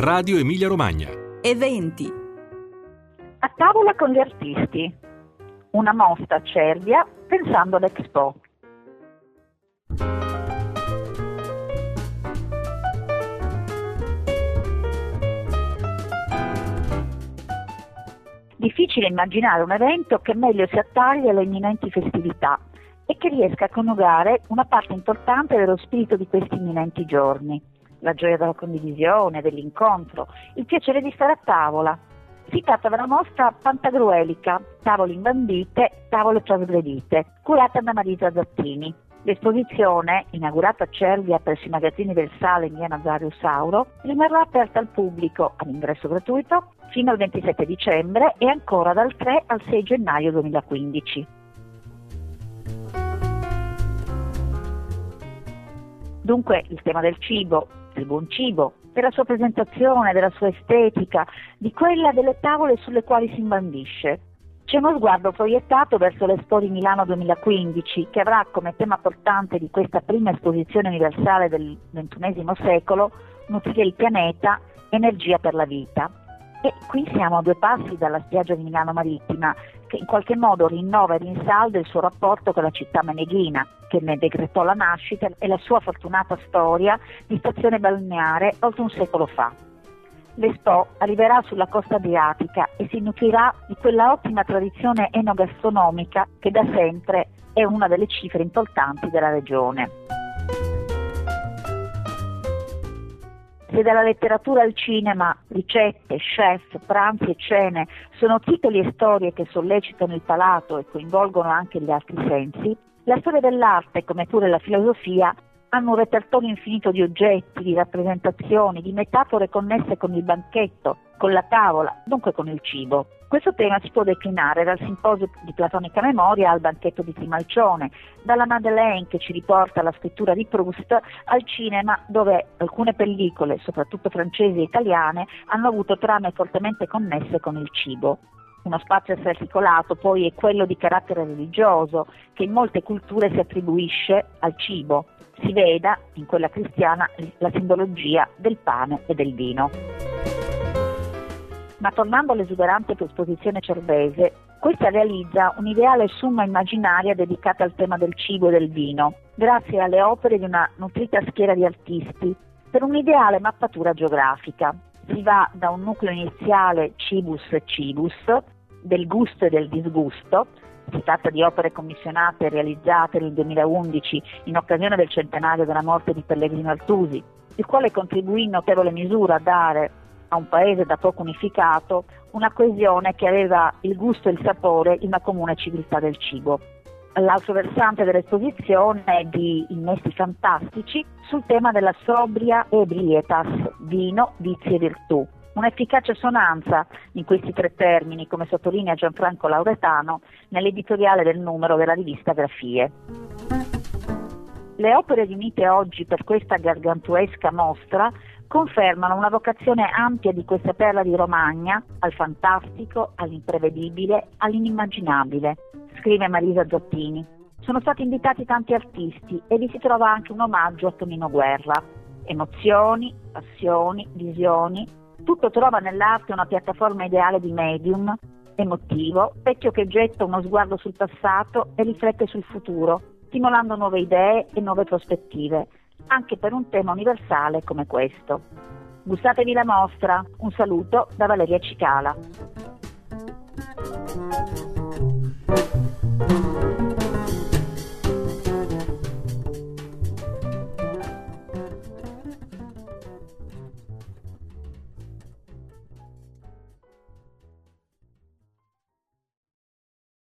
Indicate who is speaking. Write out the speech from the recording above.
Speaker 1: Radio Emilia Romagna.
Speaker 2: Eventi.
Speaker 3: A tavola con gli artisti. Una mostra a Cervia pensando all'Expo. Difficile immaginare un evento che meglio si attagli alle imminenti festività e che riesca a coniugare una parte importante dello spirito di questi imminenti giorni. La gioia della condivisione, dell'incontro, il piacere di stare a tavola. Si tratta della mostra Pantagruelica, tavole imbandite, tavole trasgredite, curata da Marisa Zattini. L'esposizione, inaugurata a Cervia presso i magazzini del Sale in via Nazario Sauro, rimarrà aperta al pubblico, all'ingresso gratuito, fino al 27 dicembre e ancora dal 3 al 6 gennaio 2015. Dunque il tema del cibo, del buon cibo, della sua presentazione, della sua estetica, di quella delle tavole sulle quali si imbandisce. C'è uno sguardo proiettato verso l'Expo di Milano 2015, che avrà come tema portante di questa prima esposizione universale del XXI secolo Nutrire il pianeta, energia per la vita. E qui siamo a 2 passi dalla spiaggia di Milano Marittima, che in qualche modo rinnova e rinsalda il suo rapporto con la città meneghina, che ne decretò la nascita e la sua fortunata storia di stazione balneare oltre un secolo fa. L'Expo arriverà sulla costa adriatica e si nutrirà di quella ottima tradizione enogastronomica che da sempre è una delle cifre importanti della regione. Se dalla letteratura al cinema, ricette, chef, pranzi e cene sono titoli e storie che sollecitano il palato e coinvolgono anche gli altri sensi, la storia dell'arte, come pure la filosofia, hanno un repertorio infinito di oggetti, di rappresentazioni, di metafore connesse con il banchetto, con la tavola, dunque con il cibo. Questo tema si può declinare dal simposio di platonica memoria al banchetto di Trimalcione, dalla Madeleine che ci riporta alla scrittura di Proust al cinema, dove alcune pellicole, soprattutto francesi e italiane, hanno avuto trame fortemente connesse con il cibo. Uno spazio assai articolato poi è quello di carattere religioso, che in molte culture si attribuisce al cibo. Si veda, in quella cristiana, la simbologia del pane e del vino. Ma tornando all'esuberante esposizione cervese, questa realizza un'ideale summa immaginaria dedicata al tema del cibo e del vino, grazie alle opere di una nutrita schiera di artisti, per un'ideale mappatura geografica. Si va da un nucleo iniziale cibus e cibus, del gusto e del disgusto. Si tratta di opere commissionate e realizzate nel 2011 in occasione del centenario della morte di Pellegrino Artusi, il quale contribuì in notevole misura a dare a un paese da poco unificato una coesione che aveva il gusto e il sapore di una comune civiltà del cibo. L'altro versante dell'esposizione è di innesti fantastici sul tema della sobria ebrietas, vino, vizi e virtù. Un'efficace sonanza in questi 3 termini, come sottolinea Gianfranco Lauretano nell'editoriale del numero della rivista Grafie. Le opere riunite oggi per questa gargantuesca mostra confermano una vocazione ampia di questa perla di Romagna al fantastico, all'imprevedibile, all'inimmaginabile, scrive Marisa Zattini. Sono stati invitati tanti artisti e vi si trova anche un omaggio a Tonino Guerra. Emozioni, passioni, visioni, tutto trova nell'arte una piattaforma ideale di medium, emotivo, specchio che getta uno sguardo sul passato e riflette sul futuro, stimolando nuove idee e nuove prospettive, anche per un tema universale come questo. Gustatevi la mostra, un saluto da Valeria Cicala.